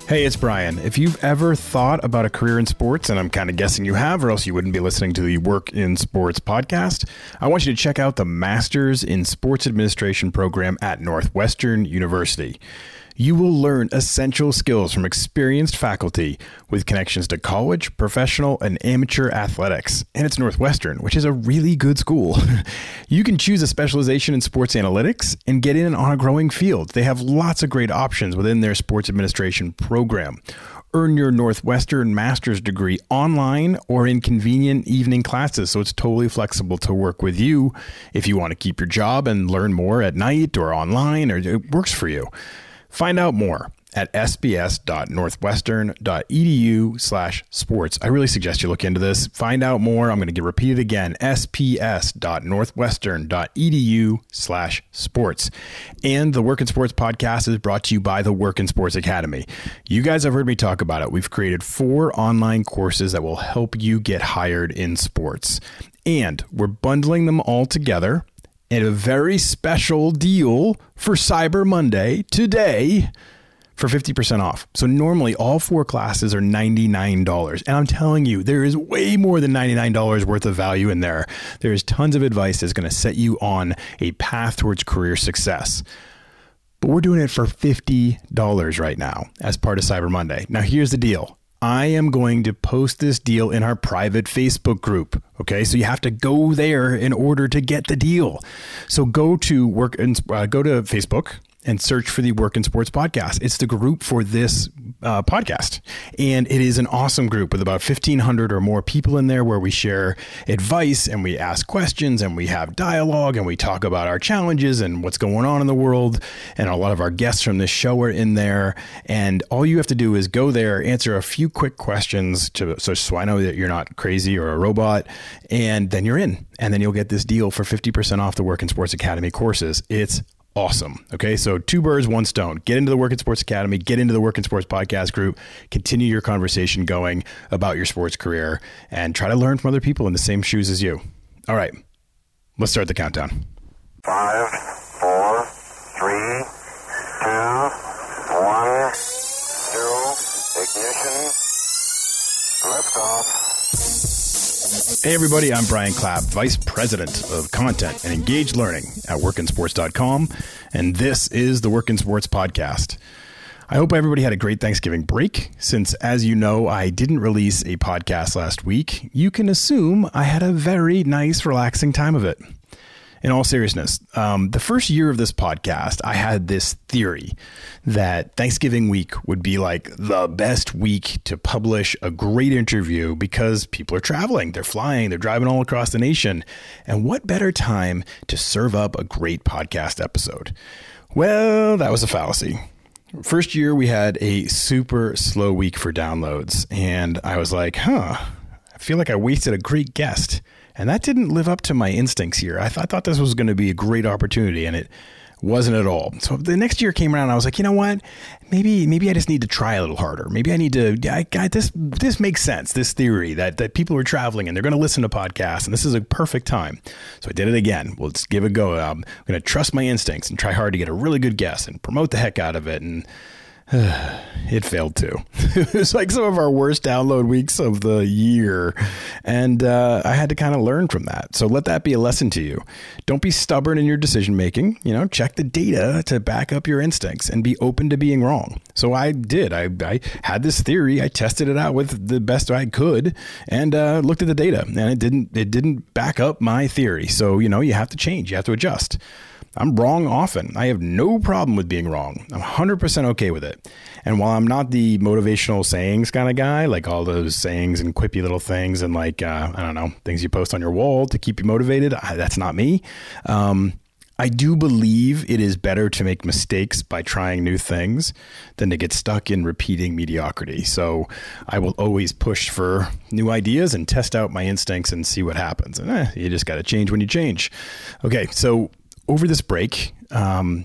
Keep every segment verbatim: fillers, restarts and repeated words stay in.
Hey, it's Brian. If you've ever thought about a career in sports, and I'm kind of guessing you have, or else you wouldn't be listening to the Work in Sports podcast, I want you to check out the Masters in Sports Administration program at Northwestern University. You will learn essential skills from experienced faculty with connections to college, professional, and amateur athletics. And it's Northwestern, which is a really good school. You can choose a specialization in sports analytics and get in on a growing field. They have lots of great options within their sports administration program. Earn your Northwestern master's degree online or in convenient evening classes, so it's totally flexible to work with you if you want to keep your job and learn more at night or online, or it works for you. Find out more at sps.northwestern.edu slash sports. I really suggest you look into this. Find out more. I'm going to repeat it again, sps.northwestern.edu slash sports. And the Work in Sports podcast is brought to you by the Work in Sports Academy. You guys have heard me talk about it. We've created four online courses that will help you get hired in sports. And we're bundling them all together and a very special deal for Cyber Monday today for fifty percent off. So normally all four classes are ninety-nine dollars. And I'm telling you, there is way more than ninety-nine dollars worth of value in there. There is tons of advice that's going to set you on a path towards career success. But we're doing it for fifty dollars right now as part of Cyber Monday. Now, here's the deal. I am going to post this deal in our private Facebook group. Okay, so you have to go there in order to get the deal. So go to work and uh, go to Facebook and search for the Work in Sports podcast. It's the group for this uh, podcast. And it is an awesome group with about fifteen hundred or more people in there, where we share advice and we ask questions and we have dialogue and we talk about our challenges and what's going on in the world. And a lot of our guests from this show are in there. And all you have to do is go there, answer a few quick questions to, so, so I know that you're not crazy or a robot, and then you're in. And then you'll get this deal for fifty percent off the Work in Sports Academy courses. It's awesome. Okay, so two birds, one stone. Get into the Work in Sports Academy, get into the Work in Sports podcast group, continue your conversation going about your sports career, and try to learn from other people in the same shoes as you. All right, let's start the countdown. Five, four, three, two, one, zero, ignition, liftoff. Hey everybody, I'm Brian Clapp, Vice President of Content and Engaged Learning at work in sports dot com, and this is the Work in Sports podcast. I hope everybody had a great Thanksgiving break. Since, as you know, I didn't release a podcast last week, you can assume I had a very nice, relaxing time of it. In all seriousness, um, the first year of this podcast, I had this theory that Thanksgiving week would be like the best week to publish a great interview because people are traveling, they're flying, they're driving all across the nation. And what better time to serve up a great podcast episode? Well, that was a fallacy. First year, we had a super slow week for downloads. And I was like, huh, I feel like I wasted a great guest. And that didn't live up to my instincts here. I, th- I thought this was going to be a great opportunity, and it wasn't at all. So the next year came around, and I was like, you know what? Maybe maybe I just need to try a little harder. Maybe I need to. I, I, this this makes sense. This theory that that people are traveling and they're going to listen to podcasts, and this is a perfect time. So I did it again. Well, let's give it a go. I'm going to trust my instincts and try hard to get a really good guest and promote the heck out of it. And it failed too. It was like some of our worst download weeks of the year. And uh, I had to kind of learn from that. So let that be a lesson to you. Don't be stubborn in your decision making. You know, check the data to back up your instincts and be open to being wrong. So I did. I, I had this theory. I tested it out with the best I could and uh, looked at the data, and it didn't it didn't back up my theory. So, you know, you have to change. You have to adjust. I'm wrong often. I have no problem with being wrong. I'm one hundred percent okay with it. And while I'm not the motivational sayings kind of guy, like all those sayings and quippy little things and like, uh, I don't know, things you post on your wall to keep you motivated, I, that's not me. Um, I do believe it is better to make mistakes by trying new things than to get stuck in repeating mediocrity. So I will always push for new ideas and test out my instincts and see what happens. And eh, you just got to change when you change. Okay, so over this break, um,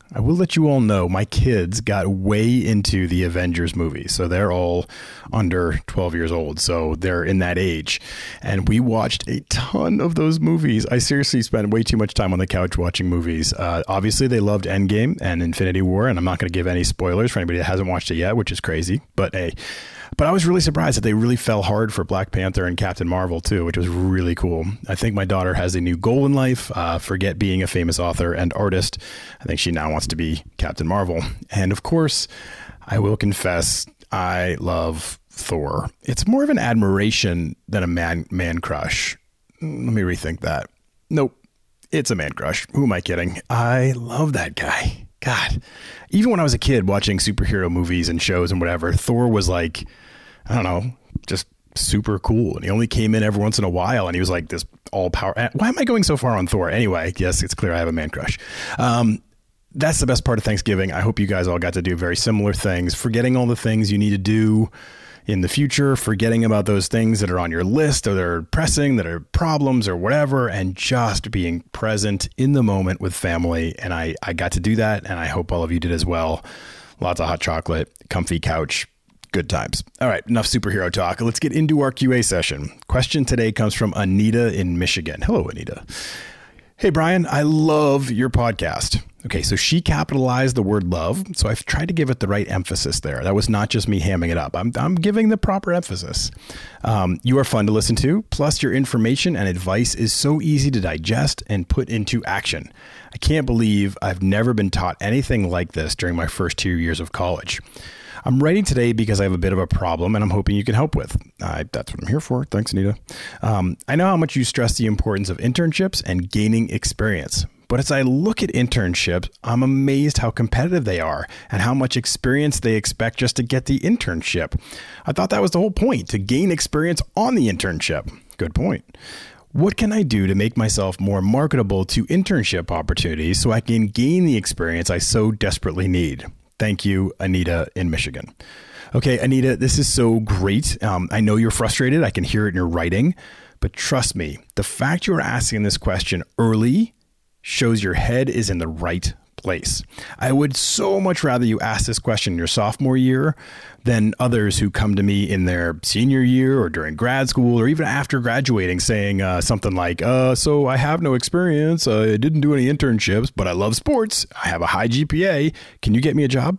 I will let you all know my kids got way into the Avengers movies. So they're all under twelve years old. So they're in that age. And we watched a ton of those movies. I seriously spent way too much time on the couch watching movies. Uh, obviously, they loved Endgame and Infinity War. And I'm not going to give any spoilers for anybody that hasn't watched it yet, which is crazy. But hey, but I was really surprised that they really fell hard for Black Panther and Captain Marvel, too, which was really cool. I think my daughter has a new goal in life. Uh, forget being a famous author and artist. I think she now wants to be Captain Marvel. And of course, I will confess, I love Thor. It's more of an admiration than a man man crush. Let me rethink that. Nope. It's a man crush. Who am I kidding? I love that guy. God, even when I was a kid watching superhero movies and shows and whatever, Thor was like, I don't know, just super cool. And he only came in every once in a while and he was like this all power. Why am I going so far on Thor? Anyway, yes, it's clear I have a man crush. Um, that's the best part of Thanksgiving. I hope you guys all got to do very similar things, forgetting all the things you need to do in the future, forgetting about those things that are on your list or that are pressing, that are problems or whatever, and just being present in the moment with family. And I, I got to do that, and I hope all of you did as well. Lots of hot chocolate, comfy couch, good times. All right, enough superhero talk. Let's get into our Q A session. Question today comes from Anita in Michigan. Hello, Anita. Hey, Brian, I love your podcast. Okay, so she capitalized the word love, so I've tried to give it the right emphasis there. That was not just me hamming it up. I'm, I'm giving the proper emphasis. Um, you are fun to listen to, plus your information and advice is so easy to digest and put into action. I can't believe I've never been taught anything like this during my first two years of college. I'm writing today because I have a bit of a problem and I'm hoping you can help with. Uh, that's what I'm here for. Thanks, Anita. Um, I know how much you stress the importance of internships and gaining experience. But as I look at internships, I'm amazed how competitive they are and how much experience they expect just to get the internship. I thought that was the whole point, to gain experience on the internship. Good point. What can I do to make myself more marketable to internship opportunities so I can gain the experience I so desperately need? Thank you, Anita in Michigan. Okay, Anita, this is so great. Um, I know you're frustrated. I can hear it in your writing. But trust me, the fact you're asking this question early shows your head is in the right place. I would so much rather you ask this question in your sophomore year than others who come to me in their senior year or during grad school or even after graduating saying uh, something like, uh, so I have no experience. Uh, I didn't do any internships, but I love sports. I have a high G P A. Can you get me a job?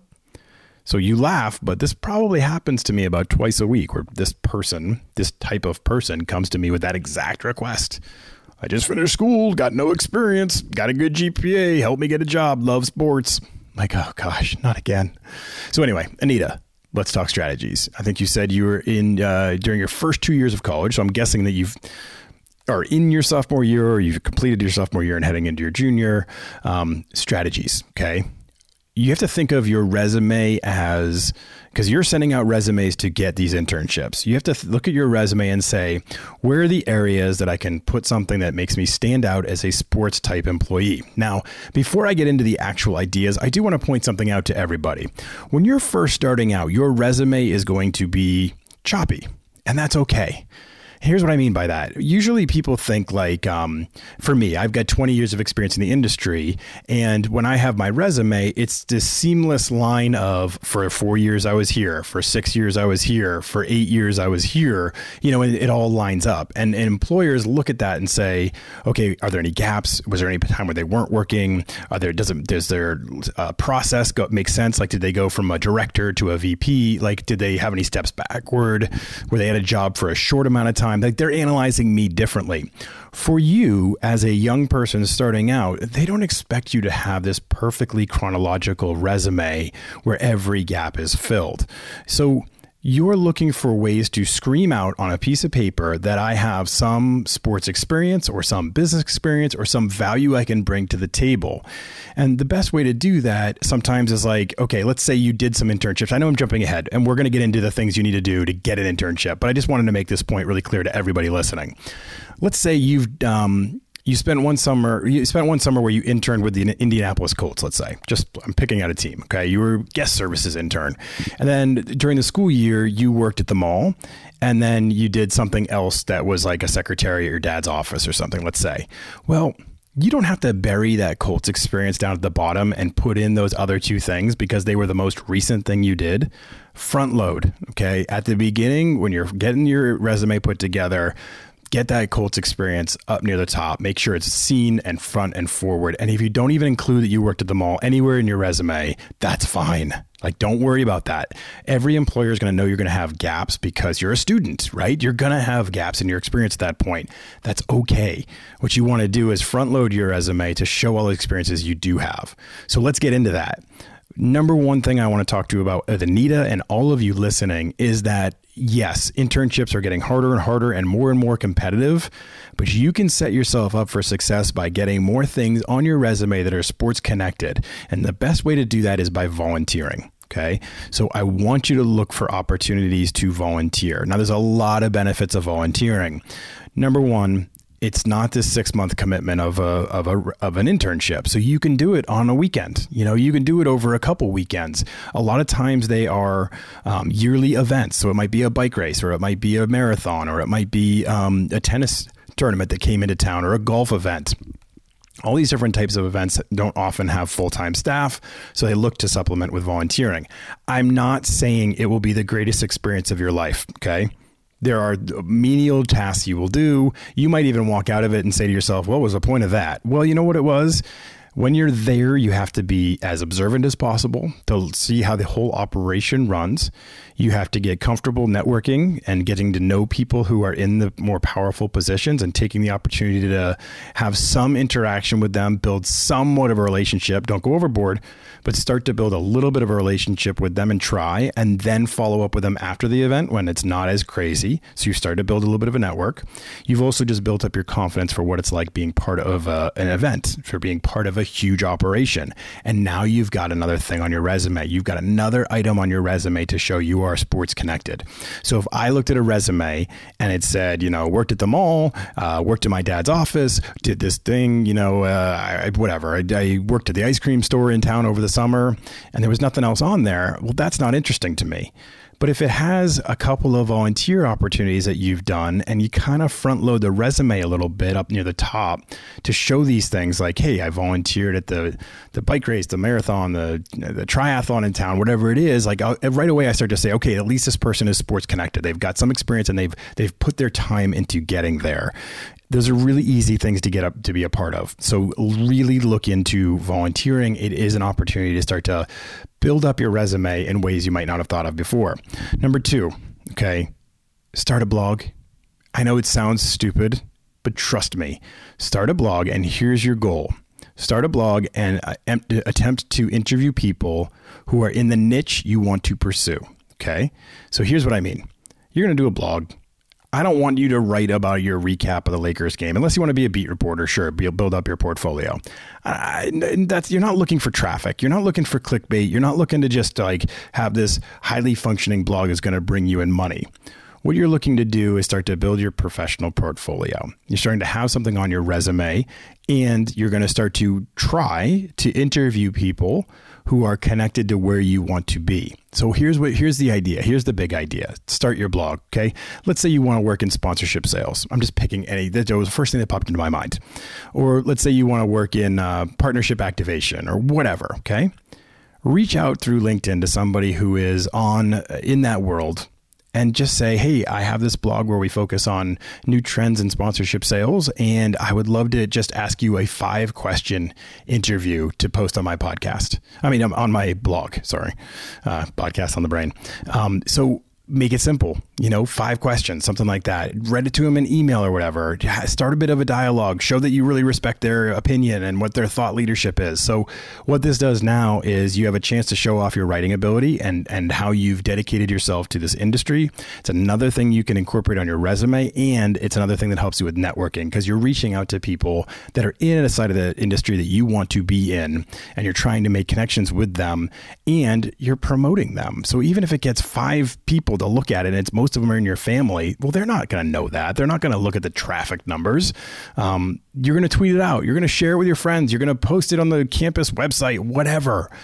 So you laugh, but this probably happens to me about twice a week where this person, this type of person comes to me with that exact request. I just finished school, got no experience, got a good G P A, help me get a job, love sports. Like, oh gosh, not again. So anyway, Anita, let's talk strategies. I think you said you were in uh, during your first two years of college. So I'm guessing that you've are in your sophomore year or you've completed your sophomore year and heading into your junior. Um, strategies, okay? You have to think of your resume as, because you're sending out resumes to get these internships. You have to th- look at your resume and say, where are the areas that I can put something that makes me stand out as a sports type employee? Now, before I get into the actual ideas, I do want to point something out to everybody. When you're first starting out, your resume is going to be choppy, and that's okay. Here's what I mean by that. Usually people think like, um, for me, I've got twenty years of experience in the industry. And when I have my resume, it's this seamless line of for four years I was here, for six years I was here, for eight years I was here, you know, and it all lines up. And, and employers look at that and say, okay, are there any gaps? Was there any time where they weren't working? Are there, does, it, does their uh, process go, make sense? Like, did they go from a director to a V P? Like, did they have any steps backward where they had a job for a short amount of time? Like they're analyzing me differently. For you as a young person starting out, they don't expect you to have this perfectly chronological resume where every gap is filled. So you're looking for ways to scream out on a piece of paper that I have some sports experience or some business experience or some value I can bring to the table. And the best way to do that sometimes is like, okay, let's say you did some internships. I know I'm jumping ahead and we're going to get into the things you need to do to get an internship, but I just wanted to make this point really clear to everybody listening. Let's say you've, um, You spent one summer. You spent one summer where you interned with the Indianapolis Colts. Let's say, just I'm picking out a team. Okay, you were guest services intern, and then during the school year, you worked at the mall, and then you did something else that was like a secretary at your dad's office or something. Let's say, well, you don't have to bury that Colts experience down at the bottom and put in those other two things because they were the most recent thing you did. Front load, okay? At the beginning, when you're getting your resume put together, get that Colts experience up near the top. Make sure it's seen and front and forward. And if you don't even include that you worked at the mall anywhere in your resume, that's fine. Like, don't worry about that. Every employer is going to know you're going to have gaps because you're a student, right? You're going to have gaps in your experience at that point. That's okay. What you want to do is front load your resume to show all the experiences you do have. So let's get into that. Number one thing I want to talk to you about with Anita and all of you listening is that, yes, internships are getting harder and harder and more and more competitive, but you can set yourself up for success by getting more things on your resume that are sports connected. And the best way to do that is by volunteering. Okay. So I want you to look for opportunities to volunteer. Now, there's a lot of benefits of volunteering. Number one, it's not this six month commitment of a, of a, of an internship. So you can do it on a weekend. You know, you can do it over a couple weekends. A lot of times they are um, yearly events. So it might be a bike race, or it might be a marathon, or it might be um, a tennis tournament that came into town, or a golf event. All these different types of events don't often have full-time staff, so they look to supplement with volunteering. I'm not saying it will be the greatest experience of your life. Okay. There are menial tasks you will do. You might even walk out of it and say to yourself, what was the point of that? Well, you know what it was? When you're there, you have to be as observant as possible to see how the whole operation runs. You have to get comfortable networking and getting to know people who are in the more powerful positions and taking the opportunity to have some interaction with them, build somewhat of a relationship. Don't go overboard, but start to build a little bit of a relationship with them and try, and then follow up with them after the event when it's not as crazy. So you start to build a little bit of a network. You've also just built up your confidence for what it's like being part of a, an event, for being part of a huge operation. And now you've got another thing on your resume. You've got another item on your resume to show you are sports connected. So if I looked at a resume and it said, you know, worked at the mall, uh, worked in my dad's office, did this thing, you know, uh, I, whatever. I, I worked at the ice cream store in town over the summer, and there was nothing else on there. Well, that's not interesting to me. But if it has a couple of volunteer opportunities that you've done, and you kind of front load the resume a little bit up near the top to show these things like, hey, I volunteered at the, the bike race, the marathon, the, the triathlon in town, whatever it is, like I'll, right away I start to say, okay, at least this person is sports connected. They've got some experience and they've, they've put their time into getting there. Those are really easy things to get up to be a part of. So really look into volunteering. It is an opportunity to start to build up your resume in ways you might not have thought of before. Number two, okay, start a blog. I know it sounds stupid, but trust me, start a blog, and here's your goal. Start a blog and uh, attempt to interview people who are in the niche you want to pursue. Okay. So here's what I mean. You're going to do a blog. I don't want you to write about your recap of the Lakers game, unless you want to be a beat reporter. Sure, build up your portfolio. Uh, that's you're not looking for traffic. You're not looking for clickbait. You're not looking to just like have this highly functioning blog that's going to bring you in money. What you're looking to do is start to build your professional portfolio. You're starting to have something on your resume, and you're going to start to try to interview people who are connected to where you want to be. So here's what here's the idea. Here's the big idea. Start your blog. Okay. Let's say you want to work in sponsorship sales. I'm just picking any. That was the first thing that popped into my mind. Or let's say you want to work in uh, partnership activation or whatever. Okay. Reach out through LinkedIn to somebody who is on in that world, and just say, hey, I have this blog where we focus on new trends in sponsorship sales, and I would love to just ask you a five question interview to post on my podcast. I mean, on my blog, sorry, uh, podcast on the brain. Um, so make it simple, you know, five questions, something like that. Write it to them in email or whatever. Start a bit of a dialogue. Show that you really respect their opinion and what their thought leadership is. So what this does now is you have a chance to show off your writing ability and, and how you've dedicated yourself to this industry. It's another thing you can incorporate on your resume, and it's another thing that helps you with networking, because you're reaching out to people that are in a side of the industry that you want to be in, and you're trying to make connections with them, and you're promoting them. So even if it gets five people to look at it, and it's most of them are in your family, well, they're not going to know that. They're not going to look at the traffic numbers. Um, you're going to tweet it out. You're going to share it with your friends. You're going to post it on the campus website, whatever.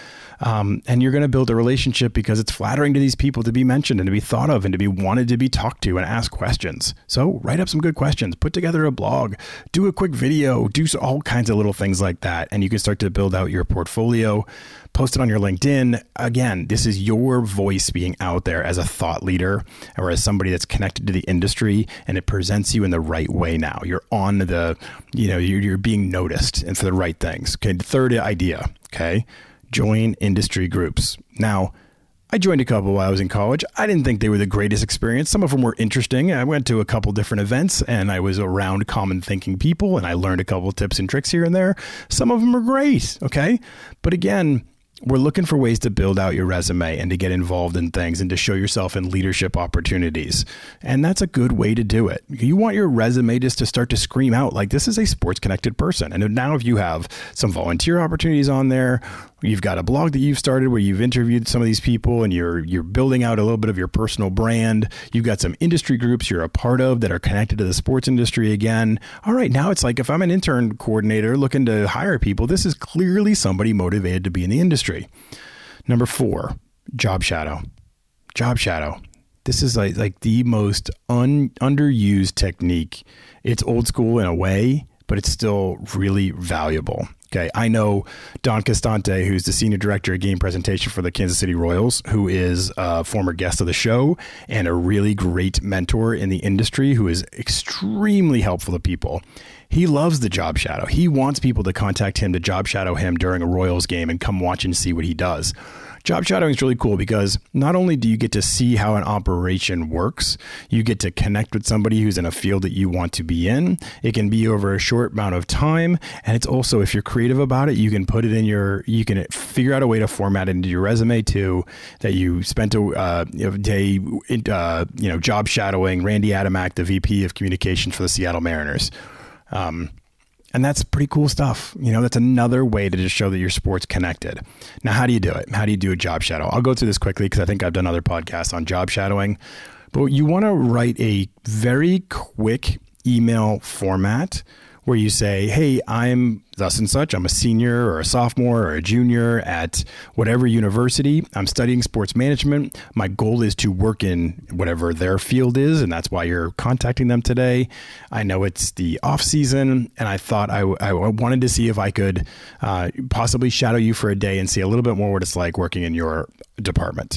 Um, and you're going to build a relationship because it's flattering to these people to be mentioned and to be thought of and to be wanted to be talked to and ask questions. So write up some good questions, put together a blog, do a quick video, do all kinds of little things like that. And you can start to build out your portfolio, post it on your LinkedIn. Again, this is your voice being out there as a thought leader or as somebody that's connected to the industry, and it presents you in the right way now. You're on the, you know, you're, you're being noticed and for the right things. Okay. Third idea. Okay. Join industry groups. Now, I joined a couple while I was in college. I didn't think they were the greatest experience. Some of them were interesting. I went to a couple different events and I was around common thinking people and I learned a couple of tips and tricks here and there. Some of them are great. Okay. But again, we're looking for ways to build out your resume and to get involved in things and to show yourself in leadership opportunities. And that's a good way to do it. You want your resume just to start to scream out like this is a sports connected person. And now if you have some volunteer opportunities on there, you've got a blog that you've started where you've interviewed some of these people and you're you're building out a little bit of your personal brand. You've got some industry groups you're a part of that are connected to the sports industry again. All right, now it's like if I'm an intern coordinator looking to hire people, this is clearly somebody motivated to be in the industry. Number four, job shadow. Job shadow. This is like, like the most un, underused technique. It's old school in a way, but it's still really valuable. Okay, I know Don Costante, who's the senior director of game presentation for the Kansas City Royals, who is a former guest of the show and a really great mentor in the industry who is extremely helpful to people. He loves the job shadow. He wants people to contact him to job shadow him during a Royals game and come watch and see what he does. Job shadowing is really cool because not only do you get to see how an operation works, you get to connect with somebody who's in a field that you want to be in. It can be over a short amount of time. And it's also, if you're creative about it, you can put it in your, you can figure out a way to format it into your resume too, that you spent a uh, you know, day, uh, you know, job shadowing Randy Adamak, the V P of communications for the Seattle Mariners. Um, And that's pretty cool stuff. You know, that's another way to just show that your sport's connected. Now, how do you do it? How do you do a job shadow? I'll go through this quickly because I think I've done other podcasts on job shadowing. But you want to write a very quick email format where you say, hey, I'm thus and such. I'm a senior or a sophomore or a junior at whatever university. I'm studying sports management. My goal is to work in whatever their field is, and that's why you're contacting them today. I know it's the off season, and I thought I, I wanted to see if I could uh, possibly shadow you for a day and see a little bit more what it's like working in your department.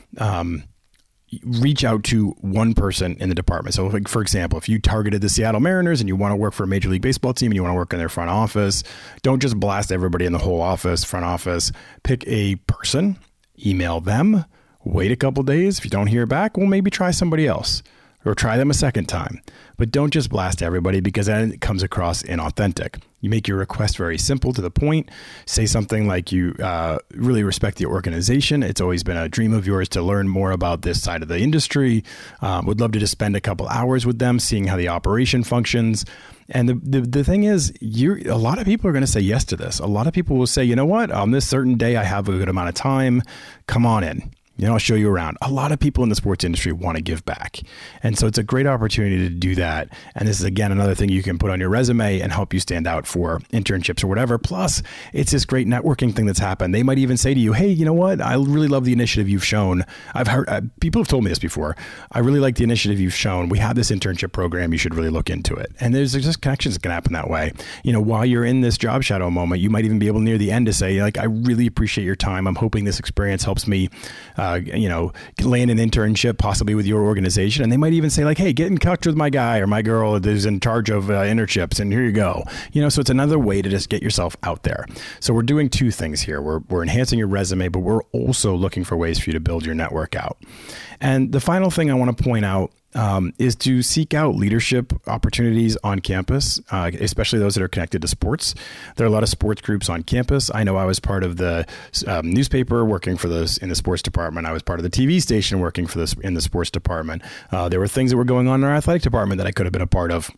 Um, reach out to one person in the department. So like, for example, if you targeted the Seattle Mariners and you want to work for a Major League Baseball team and you want to work in their front office, don't just blast everybody in the whole office, front office. Pick a person, email them, wait a couple days. If you don't hear back, well, maybe try somebody else or try them a second time. But don't just blast everybody because then it comes across inauthentic. You make your request very simple to the point. Say something like you uh, really respect the organization. It's always been a dream of yours to learn more about this side of the industry. Um, would love to just spend a couple hours with them, seeing how the operation functions. And the, the, the thing is, you a lot of people are going to say yes to this. A lot of people will say, you know what, on this certain day, I have a good amount of time. Come on in. You know, I'll show you around. A lot of people in the sports industry want to give back. And so it's a great opportunity to do that. And this is, again, another thing you can put on your resume and help you stand out for internships or whatever. Plus, it's this great networking thing that's happened. They might even say to you, hey, you know what? I really love the initiative you've shown. I've heard uh, people have told me this before. I really like the initiative you've shown. We have this internship program. You should really look into it. And there's just connections that can happen that way. You know, while you're in this job shadow moment, you might even be able near the end to say, like, I really appreciate your time. I'm hoping this experience helps me Uh, you know, land an internship possibly with your organization. And they might even say like, hey, get in touch with my guy or my girl who's in charge of uh, internships. And here you go. You know, so it's another way to just get yourself out there. So we're doing two things here. We're, we're enhancing your resume, but we're also looking for ways for you to build your network out. And the final thing I want to point out Um, is to seek out leadership opportunities on campus, uh, especially those that are connected to sports. There are a lot of sports groups on campus. I know I was part of the um, newspaper working for this in the sports department. I was part of the T V station working for this in the sports department. Uh, there were things that were going on in our athletic department that I could have been a part of.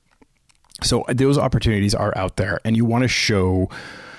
So those opportunities are out there, and you want to show,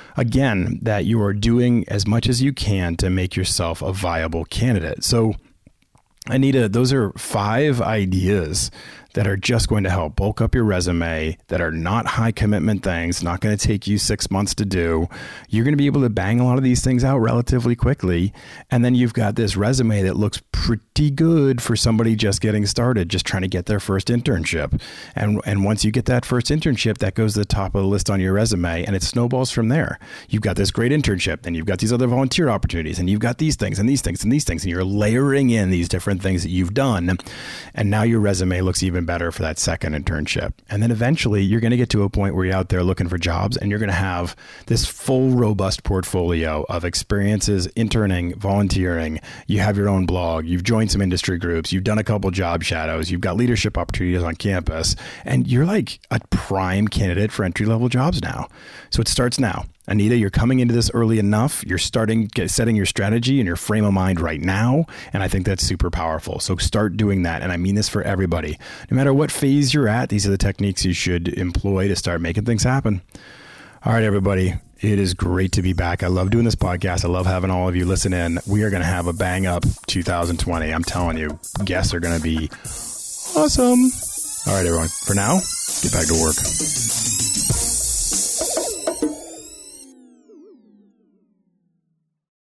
again, that you are doing as much as you can to make yourself a viable candidate. So Anita, those are five ideas that are just going to help bulk up your resume, that are not high commitment things, not going to take you six months to do. You're going to be able to bang a lot of these things out relatively quickly. And then you've got this resume that looks pretty good for somebody just getting started, just trying to get their first internship. And and once you get that first internship, that goes to the top of the list on your resume, and it snowballs from there. You've got this great internship, then you've got these other volunteer opportunities, and you've got these things and these things and these things, and you're layering in these different things that you've done. And now your resume looks even better for that second internship. And then eventually you're going to get to a point where you're out there looking for jobs, and you're going to have this full, robust portfolio of experiences, interning, volunteering. You have your own blog. You've joined some industry groups. You've done a couple job shadows. You've got leadership opportunities on campus, and you're like a prime candidate for entry-level jobs now. So it starts now. Anita, you're coming into this early enough. You're starting get, setting your strategy and your frame of mind right now. And I think that's super powerful. So start doing that. And I mean this for everybody. No matter what phase you're at, these are the techniques you should employ to start making things happen. All right, everybody. It is great to be back. I love doing this podcast. I love having all of you listen in. We are going to have a bang up two thousand twenty. I'm telling you, guests are going to be awesome. All right, everyone. For now, get back to work.